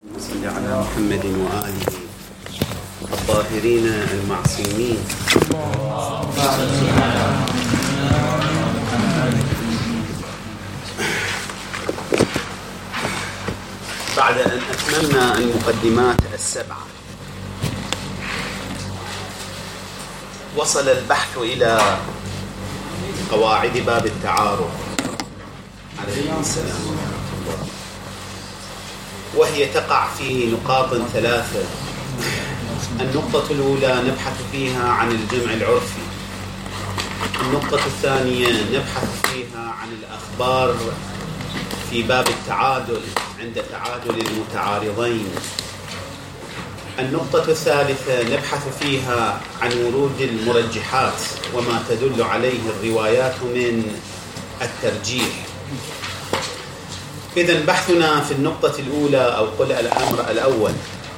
صل على محمد وآله الطاهرين المعصومين. بعد أن أتممنا المقدمات السبعة وصل البحث إلى قواعد باب التعارض عليه السلام، وهي تقع في نقاط ثلاثة. النقطة الأولى نبحث فيها عن الجمع العرفي. النقطة الثانية نبحث فيها عن الأخبار في باب التعادل عند تعادل المتعارضين. النقطة الثالثة نبحث فيها عن ورود المرجحات وما تدل عليه الروايات من الترجيح. إذن بحثنا في النقطة الأولى أو قل الأمر الأول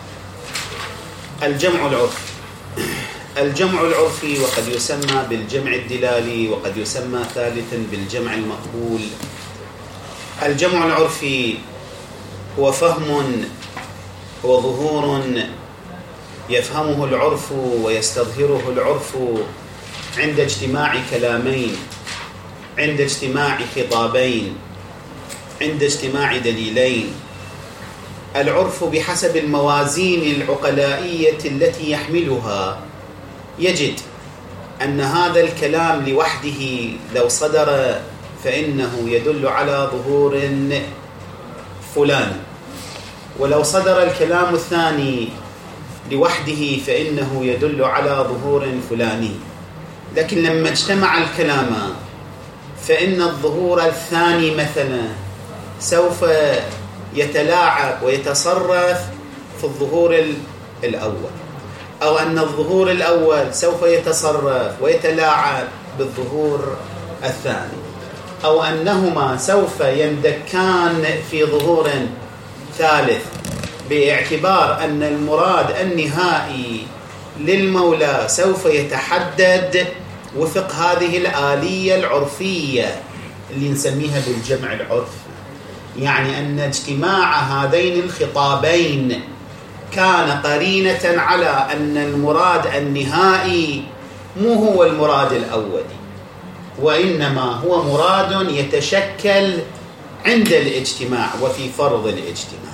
الجمع العرفي. الجمع العرفي وقد يسمى بالجمع الدلالي وقد يسمى ثالثا بالجمع المقبول. الجمع العرفي هو فهم وظهور يفهمه العرف ويستظهره العرف عند اجتماع كلامين، عند اجتماع خطابين، عند اجتماع دليلين. العرف بحسب الموازين العقلائية التي يحملها يجد أن هذا الكلام لوحده لو صدر فإنه يدل على ظهور فلان، ولو صدر الكلام الثاني لوحده فإنه يدل على ظهور فلاني. لكن لما اجتمع الكلامان فإن الظهور الثاني مثلا سوف يتلاعب ويتصرف في الظهور الأول، أو أن الظهور الأول سوف يتصرف ويتلاعب بالظهور الثاني، أو أنهما سوف يندكان في ظهور ثالث، باعتبار أن المراد النهائي للمولى سوف يتحدد وفق هذه الآلية العرفية اللي نسميها بالجمع العرفي. يعني أن اجتماع هذين الخطابين كان قرينة على أن المراد النهائي مو هو المراد الأولي، وإنما هو مراد يتشكل عند الاجتماع وفي فرض الاجتماع.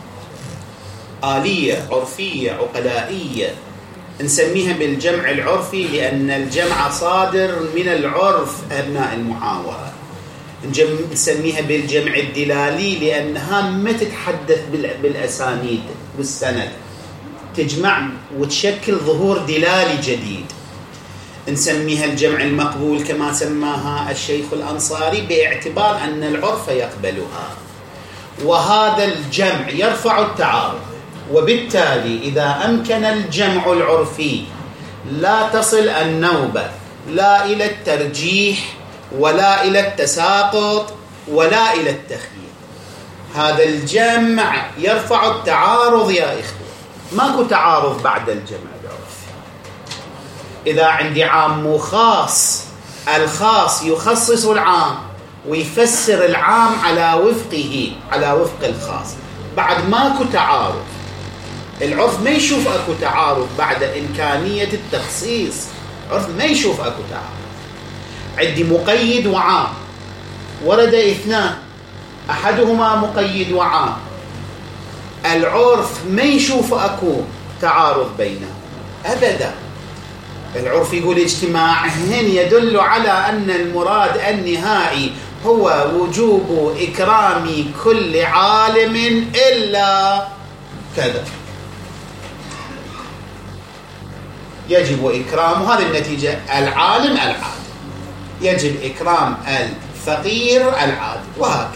آلية عرفية عقلائية نسميها بالجمع العرفي لأن الجمع صادر من العرف أبناء المحاورة. نسميها بالجمع الدلالي لأنها ما تتحدث بالأسانيد والسند، تجمع وتشكل ظهور دلالي جديد. نسميها الجمع المقبول كما سماها الشيخ الأنصاري باعتبار أن العرف يقبلها، وهذا الجمع يرفع التعارض. وبالتالي إذا أمكن الجمع العرفي لا تصل النوبة لا إلى الترجيح ولا إلى التساقط ولا إلى التخيير. هذا الجمع يرفع التعارض يا إخوة. ماكو تعارض بعد الجمع العرفي. إذا عندي عام وخاص، الخاص يخصص العام ويفسر العام على وفقه، على وفق الخاص، بعد ماكو تعارض. العرف ما يشوف أكو تعارض بعد إمكانية التخصيص. العرف ما يشوف أكو تعارض. عندي مقيد وعام، ورد اثنان أحدهما مقيد وعام، العرف ما يشوف أكو تعارض بينهم أبدا. العرف يقول اجتماعهن يدل على أن المراد النهائي هو وجوب إكرام كل عالم إلا كذا، يجب إكرام هذه النتيجة العالم العادل، يجب إكرام الفقير العادل، وهكذا.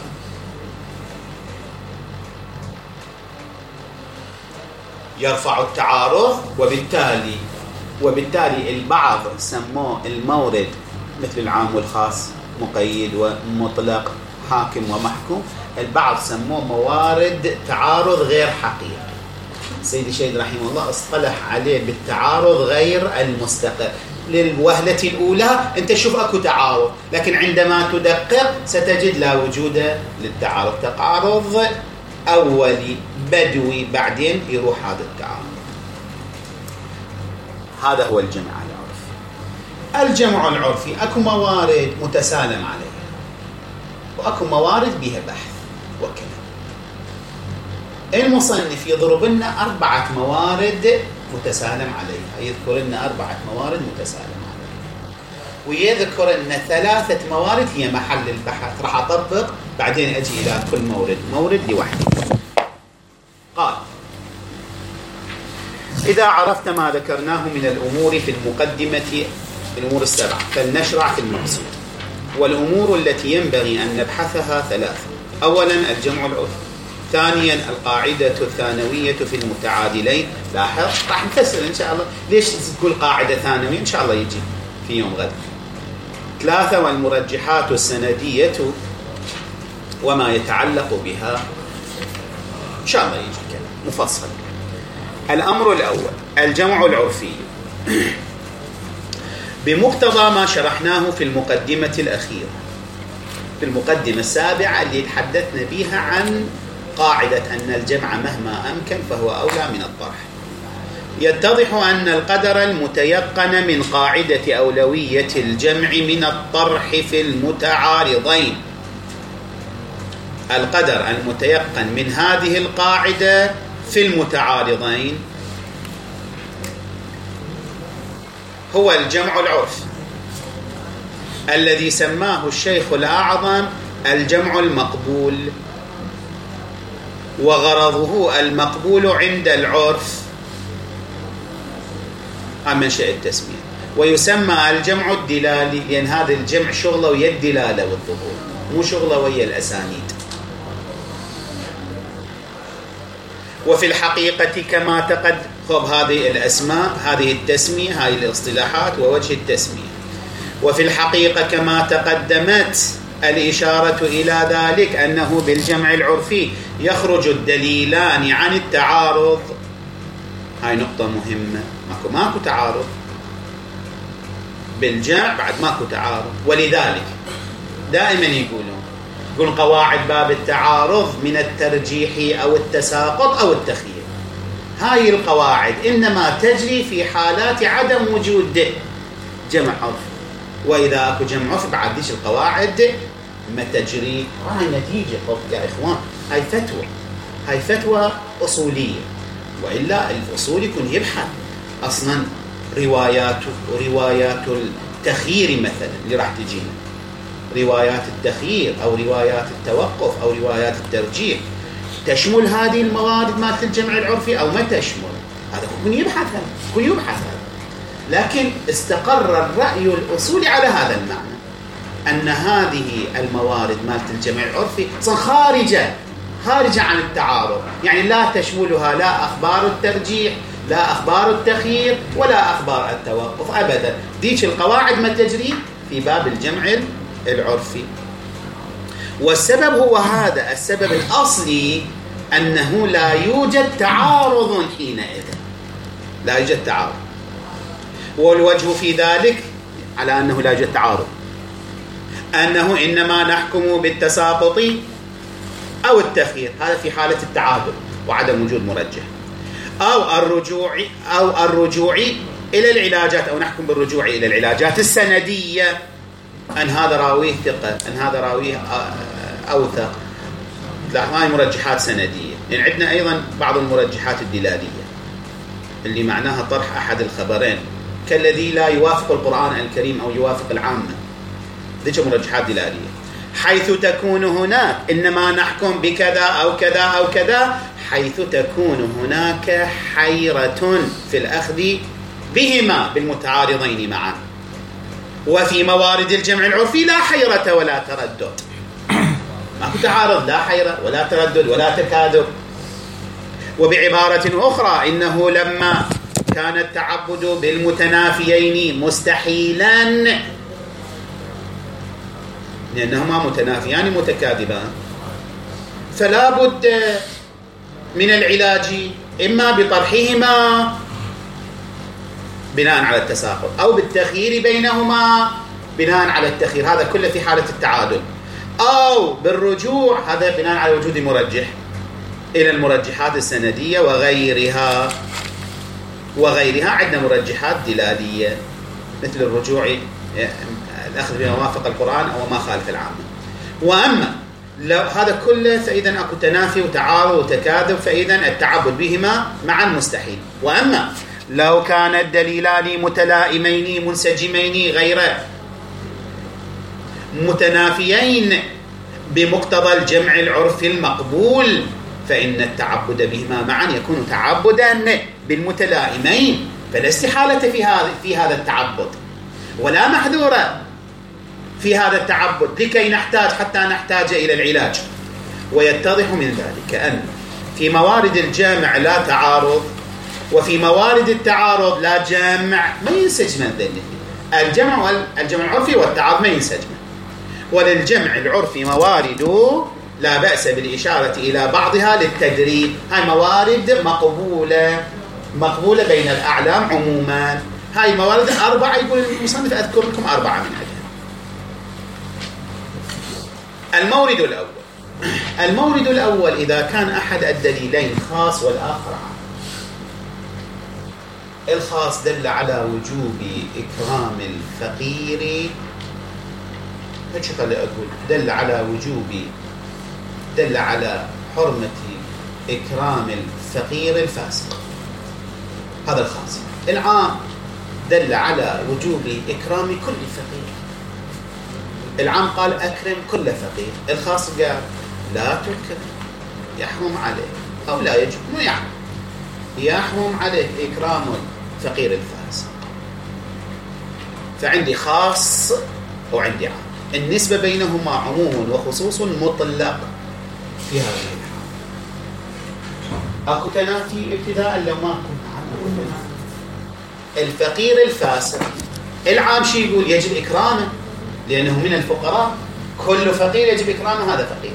يرفع التعارض. وبالتالي البعض سموه المورد مثل العام والخاص، مقيد ومطلق، حاكم ومحكوم. البعض سموه موارد تعارض غير حقيقي. سيدي الشهيد رحمه الله اصطلح عليه بالتعارض غير المستقر. للوهلة الأولى أنت شوف أكو تعارض، لكن عندما تدقق ستجد لا وجود للتعارض، تعارض أولي بدوي بعدين يروح هذا التعارض. هذا هو الجمع العرفي. الجمع العرفي أكو موارد متسالم عليها وأكو موارد بها بحث وكلام. المصنف يضرب لنا 4 موارد متسالم عليها، يذكر لنا 4 موارد متسالم عليها، ويذكر لنا 3 موارد هي محل البحث. راح أطبق بعدين أجي إلى كل مورد لوحده. قال: إذا عرفت ما ذكرناه من الأمور في المقدمة، الأمور ال7، فلنشرع في المقصود. والأمور التي ينبغي أن نبحثها 3: أولا الجمع العرفي، ثانيا القاعدة الثانوية في المتعادلين. لاحظ راح نفسر إن شاء الله ليش تقول قاعدة ثانوية، إن شاء الله يجي في يوم غد. 3 والمرجحات السندية وما يتعلق بها، إن شاء الله يجي كلام مفصل. الأمر الأول الجمع العرفي بمقتضى ما شرحناه في المقدمة الأخيرة، في المقدمة السابعة اللي تحدثنا بها عن قاعدة أن الجمع مهما أمكن فهو أولى من الطرح. يتضح أن القدر المتيقن من قاعدة أولوية الجمع من الطرح في المتعارضين، القدر المتيقن من هذه القاعدة في المتعارضين هو الجمع العرفي الذي سماه الشيخ الأعظم الجمع المقبول، وغرضه المقبول عند العرف عن منشأ التسمية. ويسمى الجمع الدلالي لأن هذا الجمع شغله ويا الدلالة والظهور، مو شغله ويا الأسانيد. وفي الحقيقة كما خب هذه الأسماء، هذه التسمية، هذه الاصطلاحات ووجه التسمية. وفي الحقيقة كما تقدمت الإشارة إلى ذلك أنه بالجمع العرفي يخرج الدليلان عن التعارض. هاي نقطة مهمة، ماكو تعارض بالجمع، بعد ماكو تعارض. ولذلك دائما يقولون قواعد باب التعارض من الترجيح أو التساقط أو التخيير. هاي القواعد إنما تجري في حالات عدم وجود جمع عرفي، وإذا أكو جمع عرفي بعد ديش القواعد ما تجري. هاي نتيجة يا إخوان، هاي فتوى أصولية، وإلا الأصول يكون يبحث أصلا روايات التخيير مثلا اللي راح تجينا، روايات التخيير أو روايات التوقف أو روايات الترجيح، تشمل هذه الموارد مالت الجمع العرفي أو ما تشمل. هذا يكون يبحث هذا. لكن استقر الرأي الأصولي على هذا المعنى، أن هذه الموارد مالت الجمع العرفي خارجة عن التعارض، يعني لا تشملها لا أخبار الترجيح لا أخبار التخيير ولا أخبار التوقف أبدا. ديش القواعد ما تجري في باب الجمع العرفي. والسبب هو هذا السبب الأصلي، أنه لا يوجد تعارض حينئذ، لا يوجد تعارض. والوجه في ذلك على أنه لا يوجد تعارض أنه إنما نحكم بالتساقط أو التخيير، هذا في حالة التعادل وعدم وجود مرجح، أو الرجوع إلى العلاجات، أو نحكم بالرجوع إلى العلاجات السندية، أن هذا راويه ثقة، أن هذا راويه أوثق. لا، هاي مرجحات سندية. لأن عندنا أيضا بعض المرجحات الدلالية اللي معناها طرح أحد الخبرين، كالذي لا يوافق القرآن الكريم أو يوافق العامة، ذيك مرجحات دلالية، حيث تكون هناك إنما نحكم بكذا أو كذا أو كذا، حيث تكون هناك حيرة في الأخذ بهما بالمتعارضين معا. وفي موارد الجمع العرفي لا حيرة ولا تردد، ما كنت تعارض، لا حيرة ولا تردد ولا تكاذب. وبعبارة أخرى، إنه لما كان التعبد بالمتنافيين مستحيلا لأنهما متنافيان متكاذبان، فلا بد من العلاج إما بطرحهما بناء على التساقط أو بالتخيير بينهما بناء على التخيير، هذا كله في حالة التعادل، أو بالرجوع، هذا بناء على وجود مرجح. إلى المرجحات السندية وغيرها. عندنا مرجحات دلالية مثل الرجوع، الأخذ بما وافق القرآن أو ما خالف العامة. وأما لو هذا كله فإذا أكو تنافي وتعارض وتكاذب، فإذا التعبد بهما معا مستحيل. وأما لو كان الدليلان متلائمين منسجمين غير متنافيين بمقتضى الجمع العرفي المقبول، فإن التعبد بهما معا يكون تعبدا بالمتلائمين، فلا استحالة في هذا التعبد ولا محذورة في هذا التعبد، لكي نحتاج حتى نحتاج إلى العلاج. ويتضح من ذلك أن في موارد الجمع لا تعارض، وفي موارد التعارض لا جمع، ما ينسجم الجمع العرفي والتعارض ما ينسجم. وللجمع العرفي موارد لا بأس بالإشارة إلى بعضها للتدريب، هاي موارد مقبولة بين الأعلام عموما. هاي موارد 4 يقول المصنف أذكر لكم 4 منها. المورد الأول إذا كان أحد الدليلين خاص والآخر عام. الخاص دل على وجوب إكرام الفقير، دل على حرمة إكرام الفقير الفاسق، هذا الخاص. العام دل على وجوب إكرام كل فقير. العام قال أكرم كل فقير، الخاص قال لا تكرم، يحرم عليك أو لا يجب، يحرم عليك إكرام الفقير الفاسق. فعندي خاص وعندي عام، النسبة بينهما عموم وخصوص مطلق في هذه الحالة. أكو تنافي ابتداء لو ما كنت الفقير الفاسق، العام شي يقول يجب إكرامه لأنه من الفقراء، كل فقير يجب إكرامه، هذا فقير.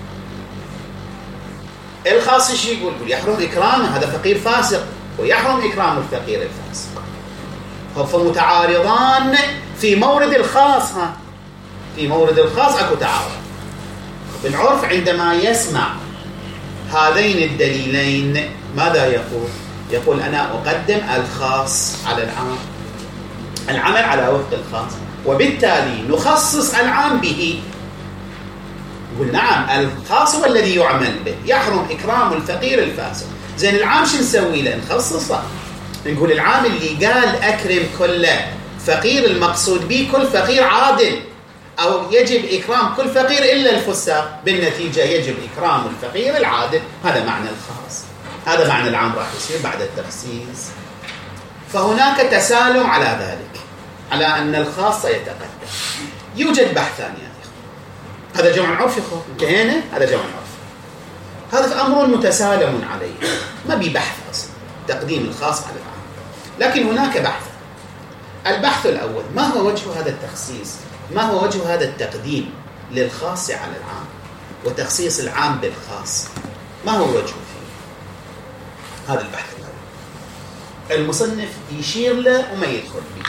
الخاص شي يقول يحرم إكرامه، هذا فقير فاسق، ويحرم إكرام الفقير الفاسق. فمتعارضان في مورد الخاص. في مورد الخاص أكو تعارض. بالعرف عندما يسمع هذين الدليلين ماذا يقول؟ يقول أنا أقدم الخاص على العام، العمل على وفق الخاص، وبالتالي نخصص العام به. يقول نعم الخاص هو الذي يعمل به، يحرم إكرام الفقير الفاسق. زين العام شو نسوي له؟ نخصصه، نقول العام اللي قال أكرم كل فقير المقصود به كل فقير عادل، أو يجب إكرام كل فقير إلا الفساق، بالنتيجة يجب إكرام الفقير العادل. هذا معنى الخاص، هذا معنى العام راح يصير بعد التخصيص. فهناك تسالم على ذلك، على أن الخاص يتقدم. يوجد بحثان يا أخي، هذا جمع عرفي، انتهينا، هذا جمع عرفي، هذا أمر متسالم عليه، ما ببحث أصلا تقديم الخاص على العام. لكن هناك بحث. البحث الأول، ما هو وجه هذا التخصيص؟ ما هو وجه هذا التقديم للخاص على العام وتخصيص العام بالخاص؟ ما هو وجهه فيه؟ هذا البحث الأول. المصنف يشير له وما يدخل فيه.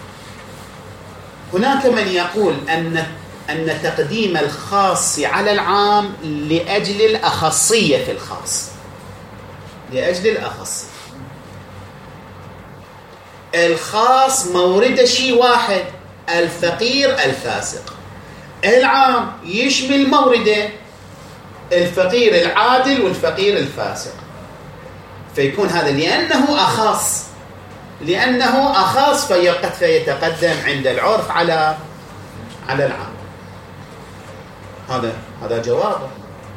هناك من يقول أن تقديم الخاص على العام لأجل الأخصية في الخاص، لأجل الأخصية. الخاص مورد شيء واحد، الفقير الفاسق. العام يشمل مورده الفقير العادل والفقير الفاسق. فيكون هذا لأنه أخص فيتقدم عند العرف على العام. هذا جوابه،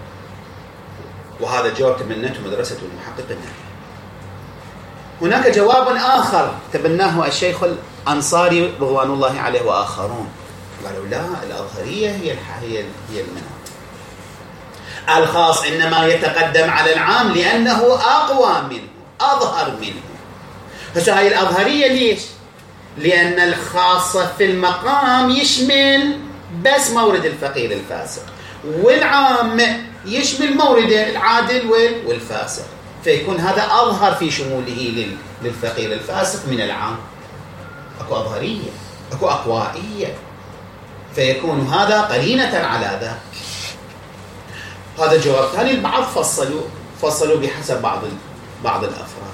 وهذا جواب تبنته مدرسة المحقق النافع. هناك جواب آخر تبناه الشيخ الأنصاري رضوان الله عليه وآخرون، قالوا لا، الأظهرية هي المناط. الخاص إنما يتقدم على العام لأنه أقوى منه، أظهر منه. هاي الأظهرية ليش؟ لأن الخاص في المقام يشمل بس مورد الفقير الفاسق، والعام يشمل مورد العادل والفاسق، فيكون هذا أظهر في شموله للفقير الفاسق من العام. أكو أظهرية، أكو أقوائية، فيكون هذا قرينة على ذاك. هذا جواب ثاني. البعض فصلوا بحسب بعض الأفراد.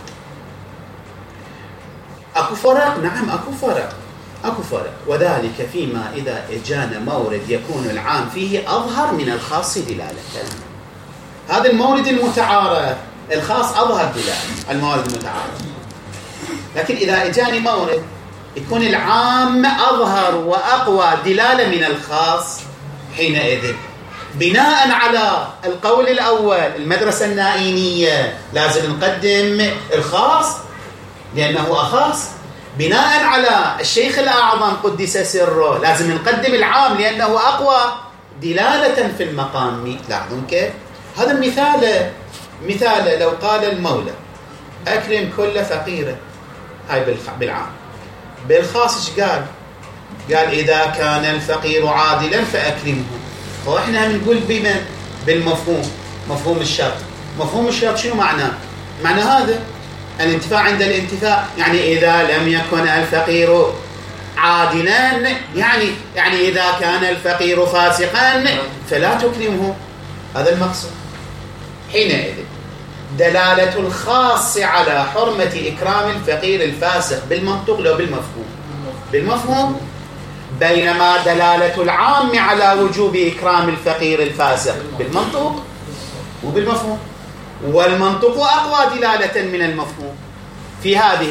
أكو فرق؟ نعم أكو فرق، وذلك فيما إذا إجانا مورد يكون العام فيه أظهر من الخاص دلالة. هذا المورد المتعارف، الخاص أظهر دلالة المورد المتعارف. لكن إذا إجاني مورد يكون العام أظهر وأقوى دلالة من الخاص، حينئذ بناء على القول الأول المدرسة النائينية لازم نقدم الخاص لأنه أخص. بناء على الشيخ الأعظم قدس سره لازم نقدم العام لأنه أقوى دلالة في المقام. لاحظون كيف؟ هذا مثال لو قال المولى أكرم كل فقير، هاي بالعام. بالخاص ايش قال إذا كان الفقير عادلا فأكرمه. وإحنا بنقول بمن؟ بالمفهوم، مفهوم الشرط شنو معناه؟ معنى هذا الانتفاع عند الانتفاع، يعني إذا لم يكن الفقير عادلا، يعني إذا كان الفقير فاسقا فلا تكرمه. هذا المقصود. حينئذ دلالة الخاص على حرمة إكرام الفقير الفاسق بالمنطق لو بالمفهوم، بينما دلالة العام على وجوب إكرام الفقير الفاسق بالمنطق وبالمفهوم، والمنطق أقوى دلالة من المفهوم. في هذه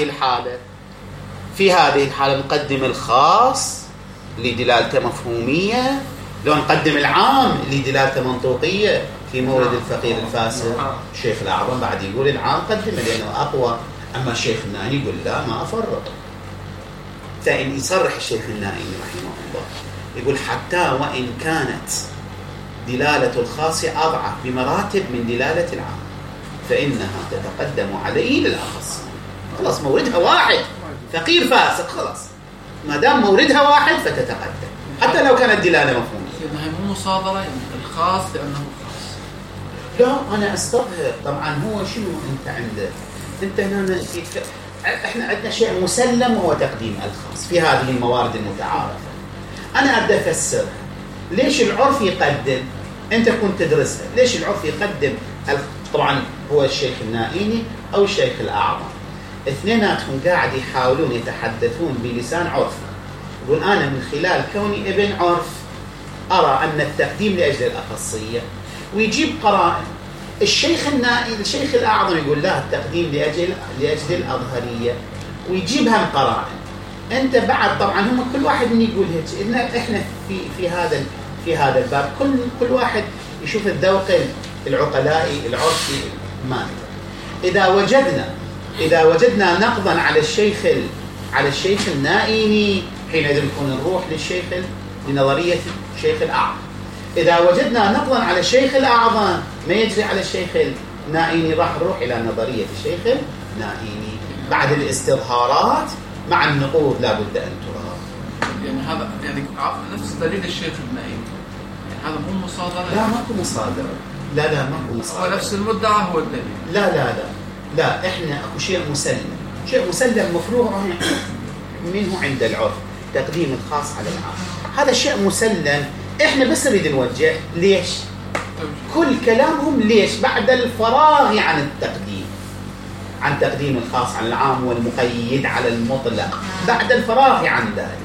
الحالة نقدم الخاص لدلالة مفهومية، لو نقدم العام لدلالة منطوقية. في مورد الفقير الفاسق الشيخ الأعظم بعد يقول العام قدمه لأنه أقوى، أما الشيخ النائي يقول لا، ما أفرط. فإن يصرح الشيخ النائي رحمه الله يقول حتى وإن كانت دلالة الخاص أضعف بمراتب من دلالة العام فإنها تتقدم عليه للأخص. خلاص موردها واحد، فقير فاسق، خلاص ما دام موردها واحد فتتقدم حتى لو كانت دلالة مفهومية. هي مو مصادرة الخاص لأنه خاص. لا أنا أستظهر. طبعا هو شنو أنت هنا إحنا عندنا شيء مسلم وهو تقديم الخاص في هذه الموارد المتعارفة. أنا أبدأ أفسر ليش العرف يقدم. أنت كنت تدرسها. ليش العرف يقدم؟ طبعا هو الشيخ النائيني أو الشيخ الأعظم، اثنيناتهم قاعد يحاولون يتحدثون بلسان عرف. يقول أنا من خلال كوني ابن عرف أرى أن التقديم لأجل الأخصية، ويجيب قرائن. الشيخ الأعظم يقول لا، التقديم لأجل الأظهرية، ويجيبها قرائن. أنت بعد طبعا هم كل واحد من يقول هيك. إحنا في هذا الباب كل واحد يشوف الذوق العقلائي العرفي ما. إذا وجدنا نقضا على الشيخ النائيني حينئذ نكون نروح لنظرية الشيخ الأعظم. إذا وجدنا نقضا على الشيخ الأعظم ما يجري على الشيخ النائيني راح نروح إلى نظرية الشيخ النائيني. بعد الاستظهارات مع النقوض لابد أن ترى. يعني هذا نفس دليل الشيخ النائيني، يعني هذا مو مصادرة. لا ماكو مصادرة. لا ماكو مصادرة. هو نفس المدعى هو الدليل. لا إحنا أكو شيء مسلم مفروغ منه عند العرف، تقديم الخاص على العام. هذا شيء مسلم، إحنا بس نريد نوجه ليش. كل كلامهم ليش بعد الفراغ عن تقديم الخاص على العام والمقيد على المطلق، بعد الفراغ عن ذلك.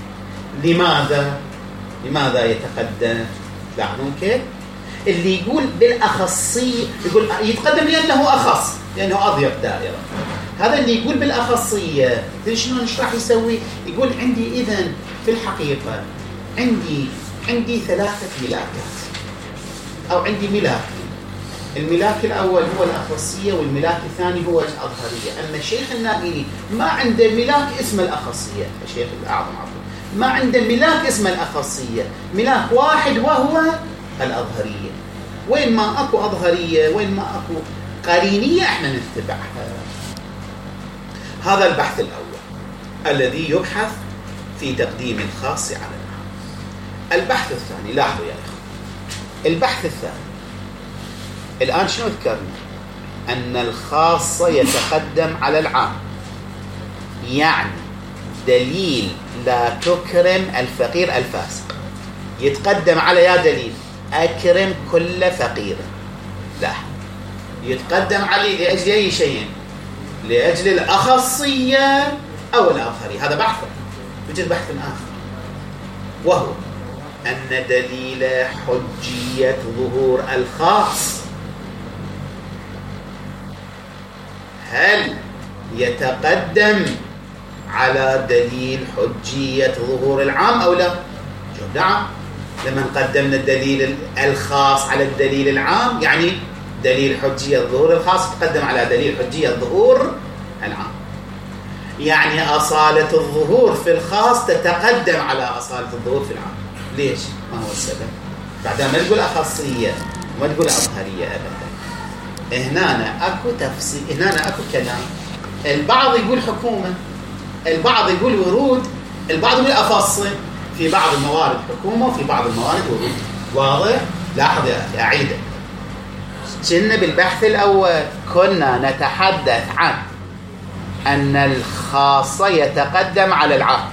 لماذا يتقدم؟ لاحظون كيف؟ اللي يقول بالأخصية يقول يتقدم لأنه أخص، لأنه أضيق دائرة. هذا اللي يقول بالأخصية شنو راح يسوي؟ يقول عندي إذن في الحقيقة عندي 3 ملاكات، أو عندي ملاكين. الملاك الأول هو الأخصية، والملاك الثاني هو الأظهرية. أما الشيخ النائيني ما عنده ملاك اسم الأخصية، الشيخ الأعظم ما عنده ملاك اسم الأخصية، ملاك واحد وهو الأظهرية. وين ما أكو أظهرية، وين ما أكو قرينية، احنا نتبعها. هذا البحث الأول الذي يبحث في تقديم الخاص على العام. البحث الثاني، لاحظوا يا إخوة، البحث الثاني الآن شنو ذكرنا؟ أن الخاص يتقدم على العام، يعني دليل لا تكرم الفقير الفاسق يتقدم على يا دليل أكرم كل فقير. لا، يتقدم عليه لأجل أي شيء، لأجل الأخصية أو الآخرية. هذا بحث، يوجد بحث آخر، وهو أن دليل حجية ظهور الخاص هل يتقدم على دليل حجية ظهور العام أو لا؟ جواب نعم. لما قدمنا الدليل الخاص على الدليل العام، يعني دليل حجية ظهور الخاص تقدم على دليل حجية ظهور العام، يعني أصالة الظهور في الخاص تتقدم على أصالة الظهور في العام. ليش؟ ما هو السبب؟ بعدها ما تقول أخصية وما تقول أظهرية أبدا. هنا أكو تفصيل، هنا أكو كلام. البعض يقول حكومة، البعض يقول ورود، البعض يقول أفصل. في بعض الموارد حكومة وفي بعض الموارد ورود. واضح؟ لاحظ يا أخي، أعيده. كنا بالبحث الأول كنا نتحدث عن أن الخاص يتقدم على العام،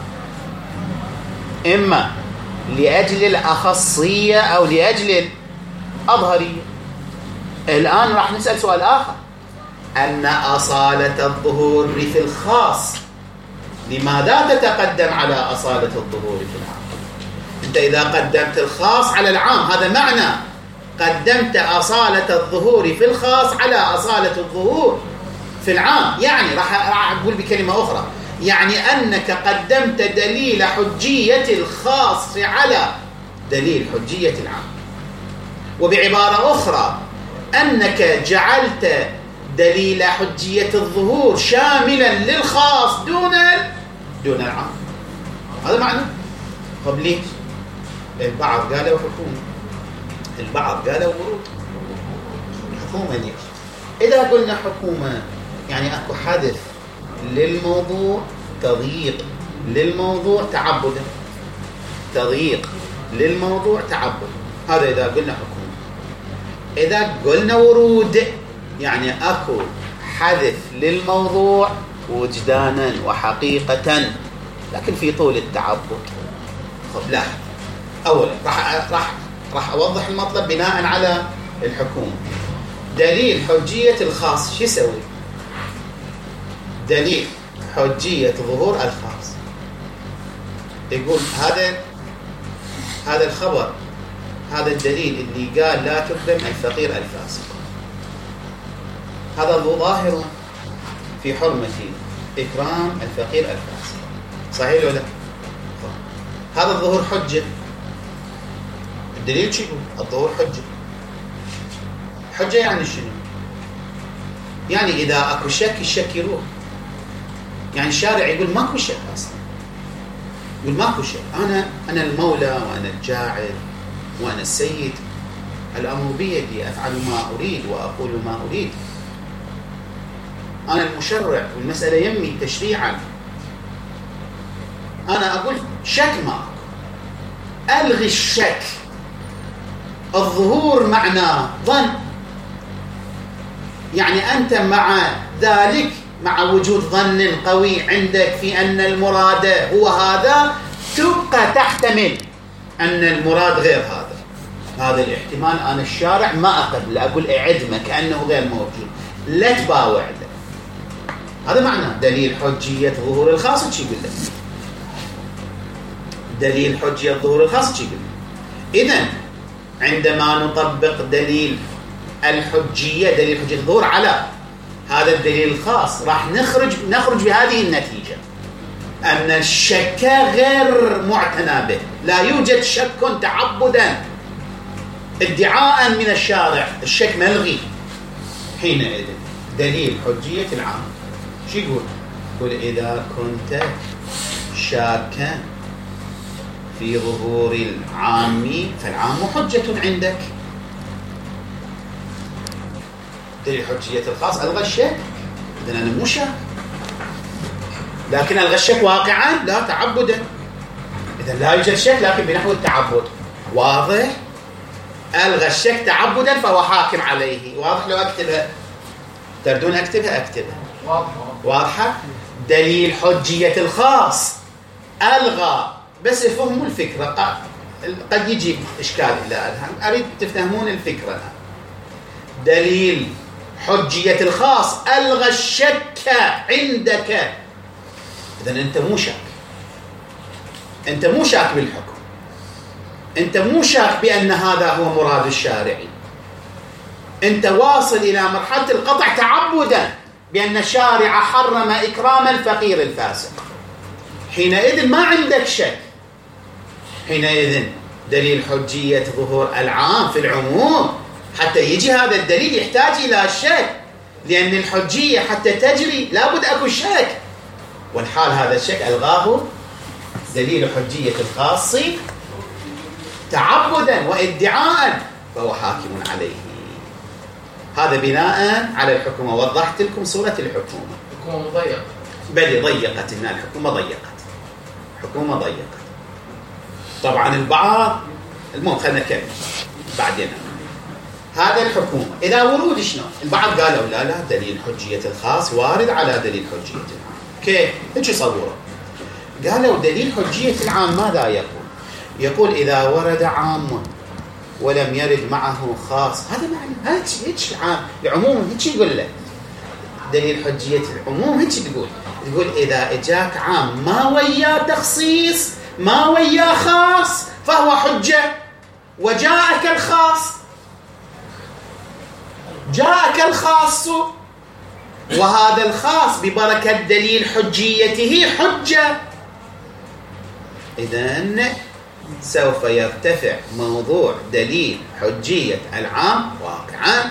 إما لأجل الأخصية أو لأجل الأظهرية. الآن راح نسأل سؤال آخر، أن أصالة الظهور في الخاص لماذا تتقدم على أصالة الظهور في العام؟ أنت إذا قدمت الخاص على العام هذا معنى قدمت أصالة الظهور في الخاص على أصالة الظهور في العام. يعني راح أقول بكلمة أخرى، يعني أنك قدمت دليل حجية الخاص على دليل حجية العام. وبعبارة أخرى أنك جعلت دليل حجية الظهور شاملا للخاص دون العام. هذا معنى. طب ليش؟ البعض قالوا حكومة، البعض قالوا ورود. حكومة ليش؟ إذا قلنا حكومة يعني أكو حدث للموضوع، تضييق للموضوع تعبدا، تضييق للموضوع تعبدا. هذا إذا قلنا حكومة. إذا قلنا ورود يعني أكو حدث للموضوع وجدانا وحقيقة لكن في طول التعبد. خب لاحظ، أولا راح أوضح المطلب بناء على الحكومة. دليل حجية الخاص شو يسوي؟ دليل حجية ظهور الخاص يقول هذا الخبر، هذا الدليل اللي قال لا تكرم الفقير الفاسق، هذا ظاهر في حرمة إكرام الفقير الفاسق، صحيح ولا لا؟ هذا الظهور حجة. الدليل شو يقول؟ الظهور حجة. حجة يعني شنو؟ يعني إذا أكو شك الشك يروح. يعني الشارع يقول ماكو شك أصلا، يقول ماكو شك، أنا المولى وأنا الجاعل وأنا السيد، الأمر بيدي، أفعل ما أريد وأقول ما أريد، أنا المشرع والمسألة يمي تشريعا. أنا أقول شك ماكو، ألغي الشك. الظهور معناه ظن، يعني أنت مع ذلك، مع وجود ظن قوي عندك في أن المراد هو هذا، تبقى تحتمل أن المراد غير هذا الاحتمال. أنا الشارع ما أقبل، أقول أعدمه كأنه غير موجود، لا تباوع له. هذا معنى دليل حجية ظهور الخاص. شو يقول لك؟ دليل حجية ظهور الخاص شو يقول لك؟ إذن عندما نطبق دليل الحجية، دليل حجية الظهور على هذا الدليل الخاص، راح نخرج بهذه النتيجة، أن الشك غير معتنى به، لا يوجد شك تعبدا ادعاء من الشارع، الشك ملغي. حينئذ دليل حجية العام شو يقول؟ يقول إذا كنت شاكا في ظهور العام فالعام حجة عندك. دليل حجية الخاص ألغى الشك، إذن أنا مو شاك، لكن ألغى الشك واقعا لا تعبدا. إذن لا يوجد شك لكن بنحو التعبد. واضح؟ ألغى الشك تعبدا فهو حاكم عليه. واضح؟ لو أكتبها تردون أكتبها واضحة. دليل حجية الخاص ألغى، بس فهموا الفكرة، قد يجي إشكال إلى الآن، أريد تفهمون الفكرة. دليل حجية الخاص ألغى الشك عندك. إذن أنت مو شاك، أنت مو شاك بالحكم، أنت مو شاك بأن هذا هو مراد الشارعي، أنت واصل إلى مرحلة القطع تعبدا بأن الشارع حرم إكرام الفقير الفاسق. حينئذ ما عندك شك، حينئذ دليل حجية ظهور العام في العموم حتى يجي هذا الدليل يحتاج إلى شك، لأن الحجية حتى تجري لابد أكو شك، والحال هذا الشك ألغاه دليل حجية الخاص تعبدا وادعاء فهو حاكم عليه. هذا بناء على الحكومة. وضحت لكم صورة الحكومة. الحكومة مضيقة، بل ضيقت لنا الحكومة، ضيقت حكومة ضيقت. طبعا البعض المهم خلنا نكمل بعدين. هذا الحكومة إذا ورود شنو؟ البعض قالوا لا دليل حجية الخاص وارد على دليل حجية العام. كيف؟ هيك صوروا. قالوا دليل حجية العام ماذا يقول؟ يقول إذا ورد عام ولم يرد معه خاص، هذا معنى هيك العام العموم هيك يقول له. دليل حجية العموم هيك تقول إذا اجاك عام ما وياه تخصيص ما وياه خاص فهو حجة، وجاءك الخاص، جاءك الخاص وهذا الخاص ببركة دليل حجيته حجة، إذن سوف يرتفع موضوع دليل حجية العام واقعا.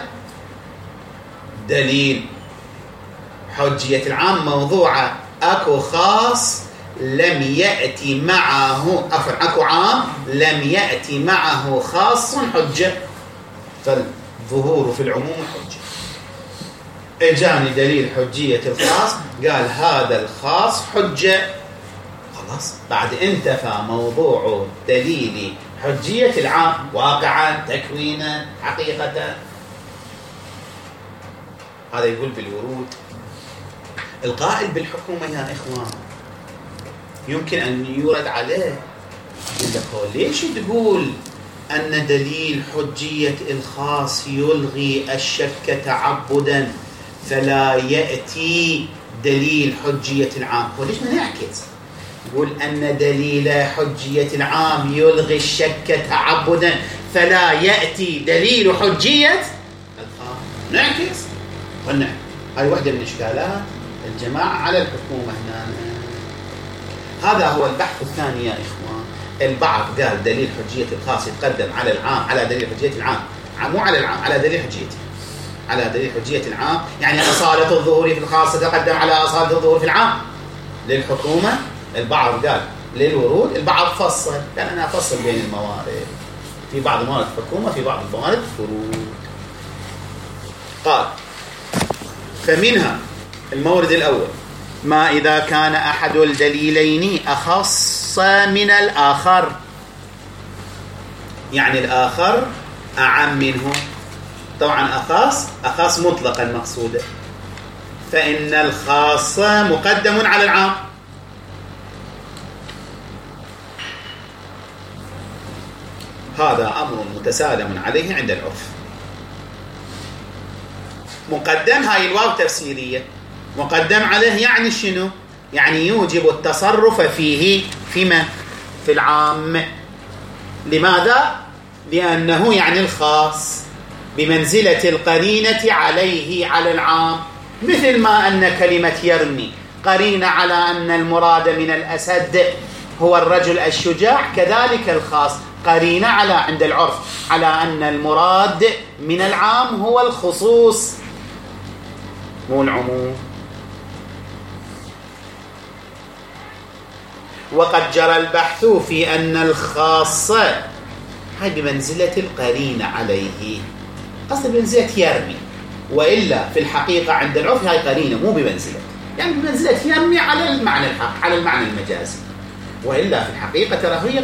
دليل حجية العام موضوعة أكو خاص لم يأتي معه أكو عام لم يأتي معه خاص حجة، فالظهور في العموم حجة. إجاني دليل حجية الخاص قال هذا الخاص حجة، خلاص بعد انتفى موضوع دليل حجية العام واقعا تكوينا حقيقة. هذا يقول بالورود. القائل بالحكومة يا إخوان يمكن أن يورد عليه يقول لك ليش تقول أن دليل حجية الخاص يلغي الشك تعبدا فلا يأتي دليل حجية العام؟ وليش ما نعكس يقول أن دليل حجية العام يلغي الشك تعبدا فلا يأتي دليل حجية الخاص؟ نعكس ونعكس. هذه واحدة من إشكالات الجماعة على الحكومة هنا. هذا هو البحث الثاني يا إخوان. البعض قال دليل حجية الخاص يتقدم على العام على دليل حجية العام، مو على العام، على دليل حجيته، على دليل حجية العام، يعني أصالة الظهور في الخاص تتقدم على أصالة الظهور في العام. للحكومة البعض قال للورود، البعض فصل قال أنا أفصل بين الموارد، في بعض الموارد حكومة في بعض الموارد فروض. قال فمنها المورد الأول ما إذا كان أحد الدليلين أخص من الآخر، يعني الآخر أعم منه. طبعا أخص مطلقا مقصودا، فإن الخاص مقدم على العام. هذا أمر متسالم عليه عند العرف. مقدم هاي الواو تفسيرية، مقدم عليه يعني شنو؟ يعني يوجب التصرف فيه فيما في العام. لماذا؟ لأنه يعني الخاص بمنزلة القرينة عليه على العام، مثل ما أن كلمة يرمي قرينة على أن المراد من الأسد هو الرجل الشجاع، كذلك الخاص قرينة على عند العرف على أن المراد من العام هو الخصوص مو العموم. وقد جرى البحث في أن الخاص هاي بمنزلة القرينة عليه، قصد بمنزلة يرمي، وإلا في الحقيقة عند العرف هاي قرينة مو بمنزلة، يعني بمنزلة يرمي على المعنى الحق على المعنى المجازي، وإلا في الحقيقة ترى هي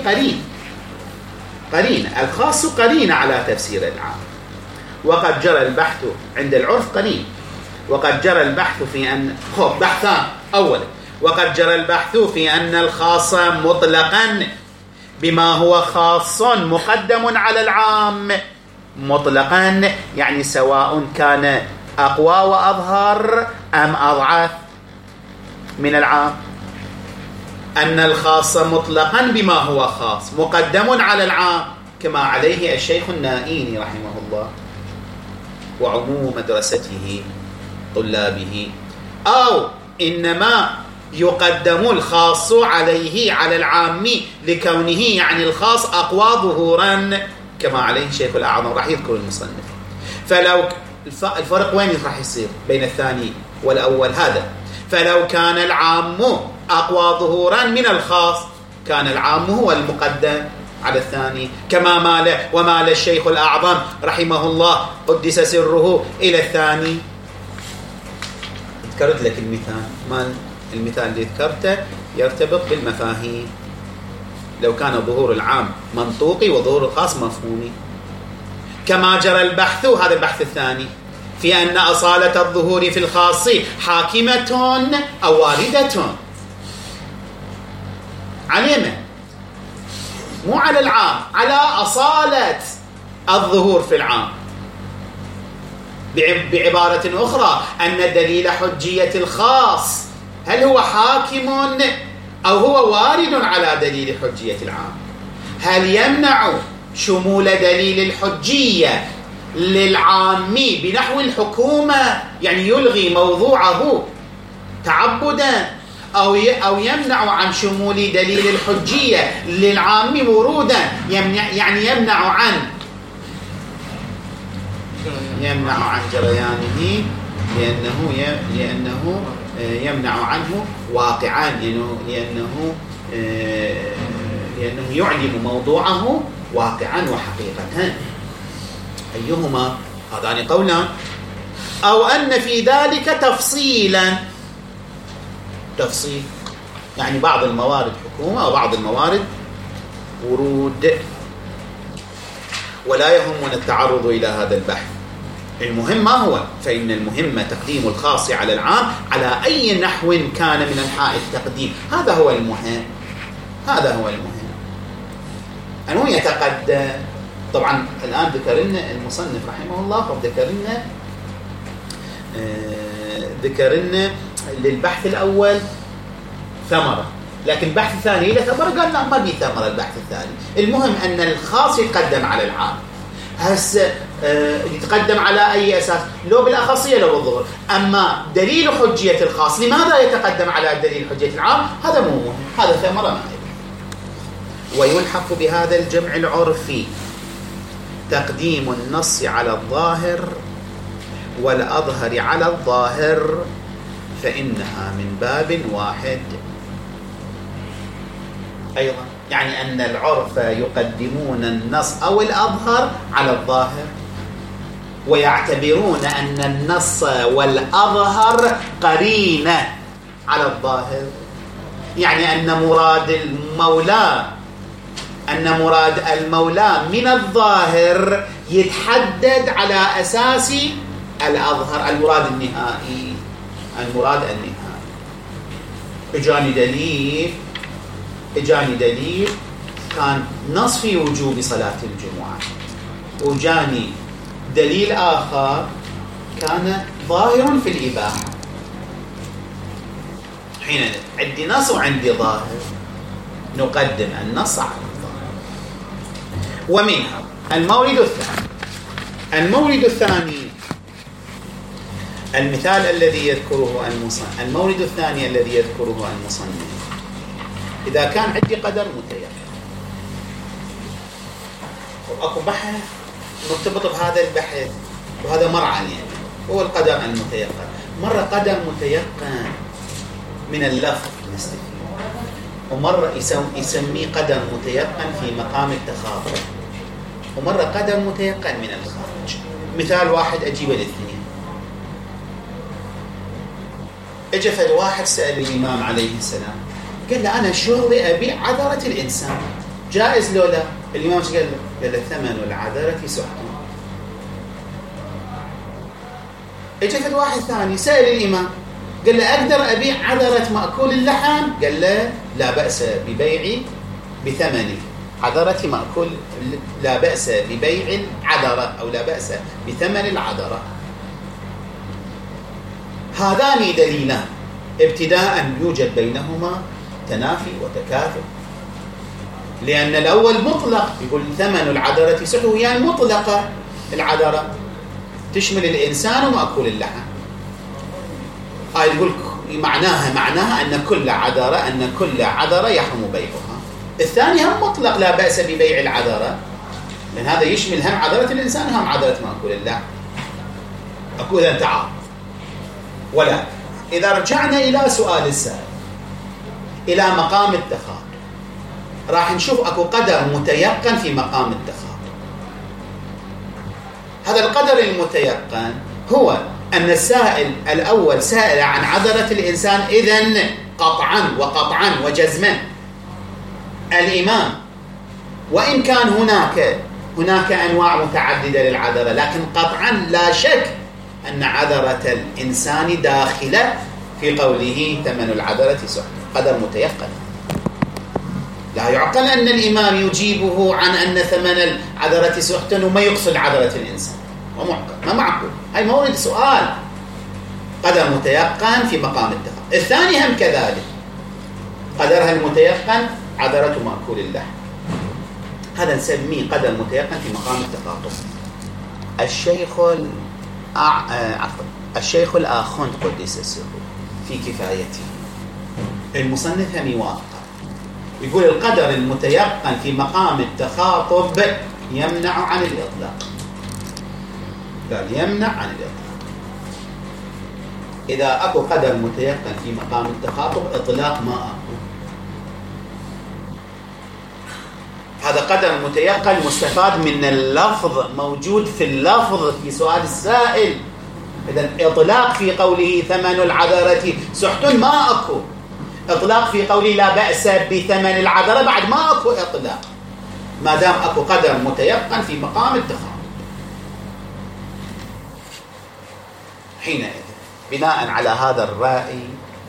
قرينة الخاص قرينة على تفسير العام. وقد جرى البحث عند العرف قرينة. وقد جرى البحث في أن بحثان. أولا وقد جرى البحث في أن الخاص مطلقا بما هو خاص مقدم على العام. مطلقا يعني سواء كان أقوى وأظهر أم أضعف من العام؟ أن الخاص مطلقا بما هو خاص مقدم على العام كما عليه الشيخ النائيني رحمه الله وعموم مدرسته طلابه، أو إنما يقدم الخاص عليه على العام لكونه يعني الخاص أقوى ظهورا كما عليه الشيخ الأعظم. راح يذكر المصنف. فلو الفرق وين راح يصير بين الثاني والأول هذا؟ فلو كان العام أقوى ظهورا من الخاص كان العام هو المقدم على الثاني، كما ومال الشيخ الأعظم رحمه الله قدس سره إلى الثاني. ذكرت لك المثال اللي ذكرته يرتبط بالمفاهيم. لو كان ظهور العام منطوقي وظهور الخاص مفهومي، كما جرى البحث، هذا البحث الثاني، في أن أصالة الظهور في الخاص حاكمة أو واردة على من؟ مو على العام، على أصالة الظهور في العام. بعبارة أخرى أن دليل حجية الخاص هل هو حاكم أو هو وارد على دليل حجية العام؟ هل يمنع شمول دليل الحجية للعام بنحو الحكومة، يعني يلغي موضوعه تعبدا، أو يمنع عن شمول دليل الحجية للعام ورودا، يعني يمنع عن جريانه لأنه يمنع عنه واقعا، لأنه يعلم موضوعه واقعا وحقيقة. أيهما؟ هذان قولان. أو أن في ذلك تفصيل، يعني بعض الموارد حكومة وبعض الموارد ورود. ولا يهمنا التعرض إلى هذا البحث. المهم ما هو؟ فإن المهم تقديم الخاص على العام على أي نحو كان من أنحاء التقديم. هذا هو المهم. أنه يتقدم. طبعا الآن ذكر لنا المصنف رحمه الله، قد ذكر لنا للبحث الأول ثمرة، لكن البحث الثاني له ثمرة، قال لا ما بي ثمرة البحث الثاني. المهم أن الخاص يتقدم على العام. هسه يتقدم على أي أساس؟ لو بالأخصية لو بالظهور. أما دليل حجية الخاص لماذا يتقدم على دليل حجية العام؟ هذا مو مهم، هذا ثمرة ما يبقى. ويلحق بهذا الجمع العرفي تقديم النص على الظاهر والأظهر على الظاهر، فإنها من باب واحد أيضا. يعني أن العرف يقدمون النص أو الأظهر على الظاهر، ويعتبرون أن النص والأظهر قرينة على الظاهر. يعني أن مراد المولى من الظاهر يتحدد على أساس الأظهر، المراد النهائي. إجاني دليل كان نص في وجوب صلاة الجمعة، وجاني دليل آخر كان ظاهر في الإباحة. حين عندي نص وعندي ظاهر نقدم النص على الظاهر. ومنها المورد الثاني المثال الذي يذكره المصنف، المورد الثاني الذي يذكره المصنف، إذا كان عندي قدر متيقن وأكو بحث مرتبط بهذا البحث، وهذا مرعى يعني هو القدر المتيقن. مرة قدر متيقن من اللفظ نستفيد، ومرة يسميه قدر متيقن في مقام التخاطر، ومرة قدر متيقن من الخارج. مثال واحد أجيب الاثنين. اجى فد واحد سأل الإمام عليه السلام، قال له أنا شغلي أبيع عذرة الإنسان، جائز لو لا؟ الإمام قال له؟ قال له ثمن العذرة سحتم. اجى فد واحد ثاني سأل الإمام، قال له أقدر أبيع عذرة مأكول اللحم؟ قال له لا بأس ببيع بثمن عذرة مأكول، لا بأس ببيع العذرة، أو لا بأس بثمن العذرة. هذان دليلان ابتداء يوجد بينهما تنافي وتكاثر، لأن الأول مطلق، يقول ثمن العذرة سحته، يعني مطلقة العذرة تشمل الإنسان ومأكول اللحم. يقول معناها أن كل عذرة يحرم بيعها. الثاني هم مطلق لا بأس ببيع العذرة، لأن هذا يشمل هم عذرة الإنسان وهم عذرة مأكول اللحم. أقول أن تعارض. ولا إذا رجعنا إلى سؤال السائل إلى مقام التخاطب، راح نشوف أكو قدر متيقن في مقام التخاطب. هذا القدر المتيقن هو أن السائل الأول سائل عن عذرة الإنسان، إذن قطعا وجزما الإمام، وإن كان هناك أنواع متعددة للعذرة، لكن قطعا لا شك أن عذرة الإنسان داخلة في قوله ثمن العذرة سحت، قدر متيقن. لا يعقل أن الإمام يجيبه عن أن ثمن العذرة سحت وما يقصد عذرة الإنسان، ما معقول. هاي مورد سؤال. قدر متيقن في مقام التخاطب. الثاني هم كذلك، قدرها المتيقن عذرة مأكول اللحم، هذا نسميه قدر متيقن في مقام التخاطب. الشيخ الآخوند قدس سره في كفايته، المصنف هم يوافق، يقول القدر المتيقن في مقام التخاطب يمنع عن الإطلاق. قال يمنع عن الإطلاق. إذا أكو قدر متيقن في مقام التخاطب إطلاق ما أكو. هذا قدر متيقن مستفاد من اللفظ، موجود في اللفظ في سؤال السائل. إذن إطلاق في قوله ثمن العذرة سحت ما أكو، إطلاق في قوله لا بأس بثمن العذرة بعد ما أكو إطلاق، ما دام أكو قدر متيقن في مقام التخاطب. حينئذ بناء على هذا الرأي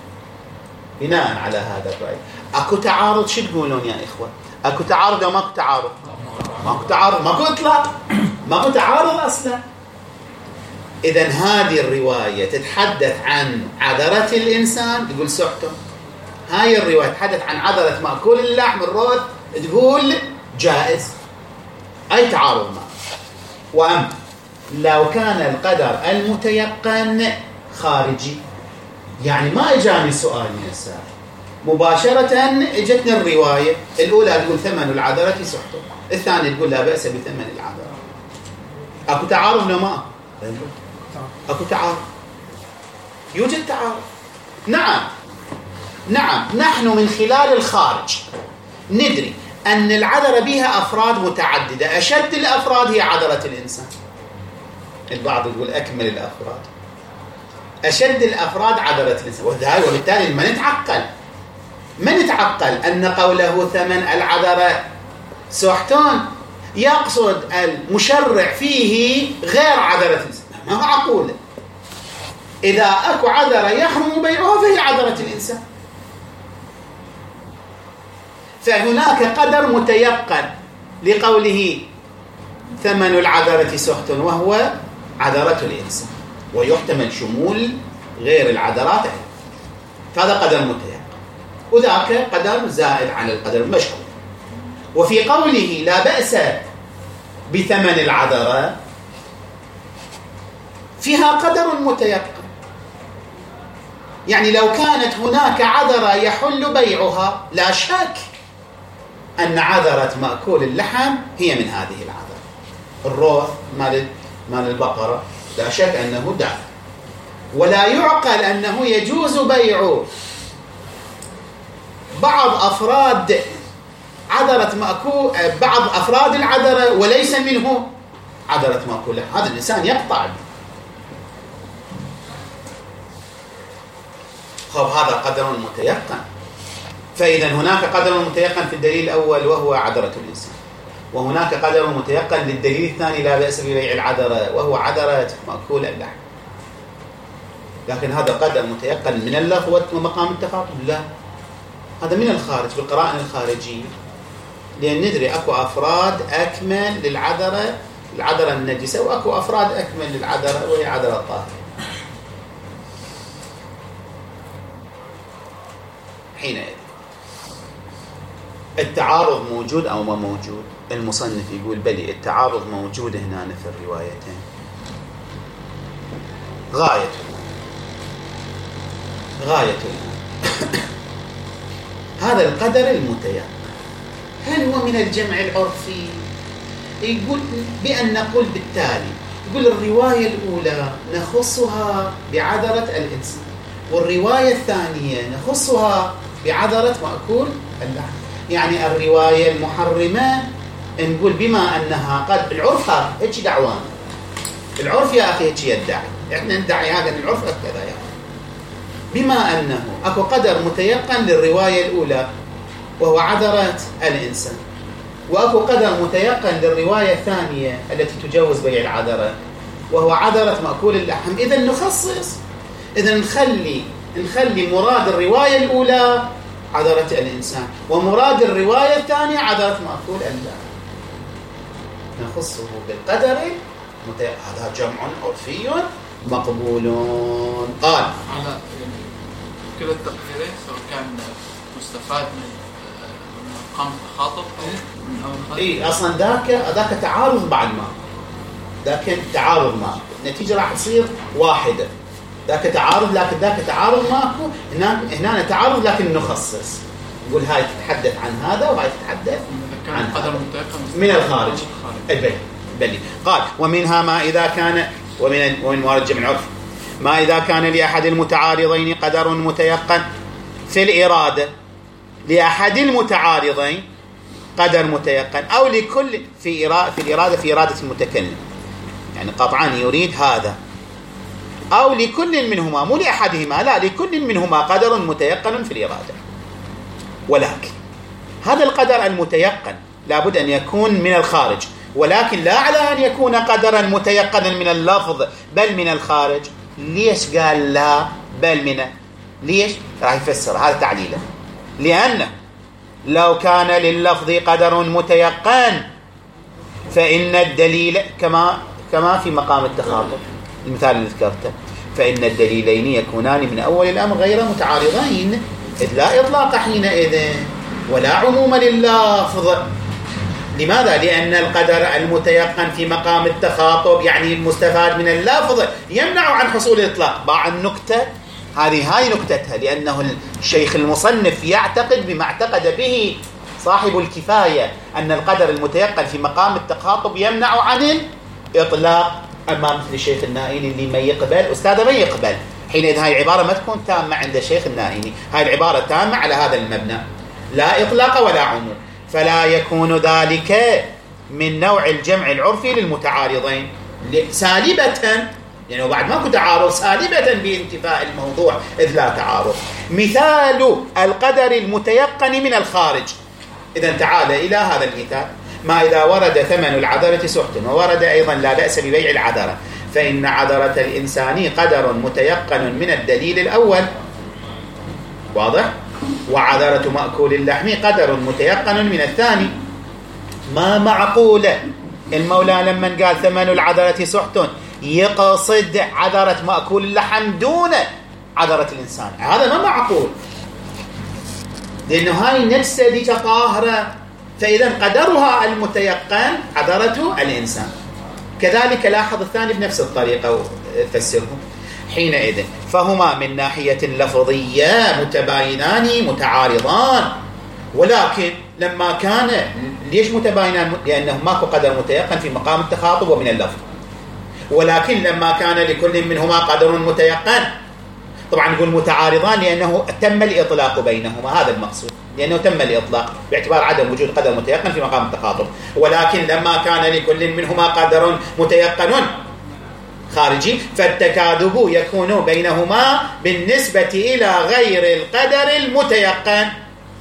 أكو تعارض. شو تقولون يا إخوة؟ أكو تعارض أو ماكو تعارض؟ ماكو تعارض، ماكو إطلاق، ماكو تعارض أصلا. إذن هذه الرواية تتحدث عن عذرة الإنسان، تقول سحته. هاي الرواية تتحدث عن عذرة مأكول اللحم الروث، تقول جائز. أي تعارض ما. وأما لو كان القدر المتيقن خارجي، يعني ما إجاني سؤال من السائل، مباشرة اجتني الرواية الأولى تقول ثمن العذرة سحته، الثانية تقول لا بأس بثمن العذرة. أكو تعارض ولا ما؟ أكو تعارض، يوجد تعارض. نعم نحن من خلال الخارج ندري أن العذرة بها أفراد متعددة، أشد الأفراد هي عذرة الإنسان. البعض يقول أكمل الأفراد، أشد الأفراد عذرة الإنسان. وبالتالي ما نتعقل أن قوله ثمن العذرة سحتان يقصد المشرع فيه غير عذرة الإنسان، ما هو معقول. إذا أكو عذرة يحرم بيعها فهي عذرة الإنسان. فهناك قدر متيقن لقوله ثمن العذرة سحت وهو عذرة الإنسان، ويحتمل شمول غير العذرات، فهذا قدر متيقن، وذاك قدر زائد عن القدر المشهور. وفي قوله لا بأس بثمن العذرة فيها قدر متيقن، يعني لو كانت هناك عذرة يحل بيعها لا شك أن عذرة مأكول اللحم هي من هذه العذرة. الروث مال البقرة لا شك أنه داخل، ولا يعقل أنه يجوز بيع بعض أفراد عذرة مأكول، بعض أفراد العذرة وليس منه عذرة مأكول لحم. هذا الإنسان يقطع به. هذا قدر متيقن. فإذا هناك قدر متيقن في الدليل الأول وهو عذرة الإنسان، وهناك قدر متيقن للدليل الثاني لا بأس ببيع العذرة وهو عذرة مأكول اللحم. لكن هذا قدر متيقن من اللفظ ومقام التخاطب؟ لا، هذا من الخارج بالقرائن الخارجية، لأن ندري أكو أفراد أكمل العذرة النجسة، وأكو أفراد أكمل للعذرة وهي عذرة طاهرة. حينئذ التعارض موجود أو ما موجود؟ المصنف يقول بلي التعارض موجود هنا في الروايتين غاية هذا القدر المتيقن هل هو من الجمع العرفي؟ يقول بأن نقول بالتالي، يقول الرواية الأولى نخصها بعذرة الإنسان، والرواية الثانية نخصها بعذرة مأكول اللحم. يعني الرواية المحرمة نقول بما أنها قد العرف هيك دعوان، العرف يا أخي هيك يدعي، إحنا ندعي هذا العرف كذا يعني. بما أنه أكو قدر متيقن للرواية الأولى وهو عذرة الإنسان، وأكو قدر متيقن للرواية الثانية التي تجوز بيع العذرة وهو عذرة مأكول اللحم، إذا نخصص، إذا نخلي مراد الرواية الأولى عذرة الإنسان ومراد الرواية الثانية عذرة مأكول اللحم، نخصه بالقدر المتيقن. هذا جمع عرفي مقبول. قال على كلا التقديرين سواء كان مستفاد من مقام التخاطب أو من أول إيه أصلا ذاك تعارض بعد ما ذاك تعارض ما النتيجة راح تصير واحدة. ذاك تعارض لكن ذاك تعارض ماكو، هنا تعارض لكن نخصص، نقول هاي تتحدث عن هذا وهاي تتحدث عن هذا من الخارج. بلي قال ومنها ما إذا كان ومن موارد جمع العرف ما إذا كان لأحد المتعارضين قدر متيقن في الإرادة، لأحد المتعارضين قدر متيقن أو لكل في الإرادة في إرادة المتكلم، يعني قطعا يريد هذا، أو لكل منهما مو لأحدهما لا لكل منهما قدر متيقن في الإرادة. ولكن هذا القدر المتيقن لابد أن يكون من الخارج، ولكن لا على أن يكون قدرا متيقنا من اللفظ بل من الخارج. ليش قال لا بل من؟ ليش؟ راح يفسر هذا تعليله. لأن لو كان لللفظ قدر متيقن فإن الدليل كما في مقام التخاطب المثال اللي ذكرته، فإن الدليلين يكونان من أول الأمر غير متعارضين، إذ لا إطلاق حينئذ ولا عموم لللفظ. لماذا؟ لأن القدر المتيقن في مقام التخاطب يعني المستفاد من اللفظ يمنع عن حصول الإطلاق. باع النكتة هاي نكتتها، لأنه الشيخ المصنف يعتقد بما اعتقد به صاحب الكفاية أن القدر المتيقن في مقام التخاطب يمنع عن الإطلاق. أما مثل الشيخ النائيني اللي ما يقبل أستاذه ما يقبل، حينئذ هاي العبارة ما تكون تامة عند الشيخ النائيني، هاي العبارة تامة على هذا المبنى، لا إطلاق ولا عموم، فلا يكون ذلك من نوع الجمع العرفي للمتعارضين سالبة، يعني بعد ما كنت تعارض سالبة بانتفاء الموضوع إذ لا تعارض. مثال القدر المتيقن من الخارج، إذا تعال إلى هذا المثال، ما إذا ورد ثمن العذرة سحت وورد أيضا لا بأس ببيع العذرة، فإن عذرة الإنسان قدر متيقن من الدليل الأول، واضح؟ وعذرة مأكول اللحم قدر متيقن من الثاني. ما معقولة المولى لما قال ثمن العذرة سحت يقصد عذرة مأكول اللحم دون عذرة الإنسان، هذا ما معقول، لأنه هاي نفسه دي طاهرة، فإذا قدرها المتيقن عذرة الإنسان. كذلك لاحظ الثاني بنفس الطريقة وفسرهم. حينئذ فهما من ناحية لفظية متباينان متعارضان، ولكن لما كان ليش متباينان؟ لأنه ماكو قدر متيقن في مقام التخاطب ومن اللفظ، ولكن لما كان لكل منهما قدر متيقن، طبعا نقول متعارضان لأنه تم الإطلاق بينهما، هذا المقصود، لأنه تم الإطلاق باعتبار عدم وجود قدر متيقن في مقام التخاطب. ولكن لما كان لكل منهما قدر متيقن خارجي فالتكاذب يكون بينهما بالنسبة إلى غير القدر المتيقن،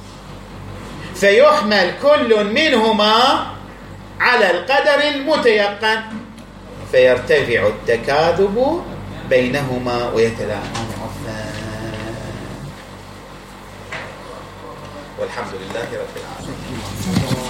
فيحمل كل منهما على القدر المتيقن فيرتفع التكاذب بينهما ويتلاعبان عرفا. والحمد لله رب العالمين.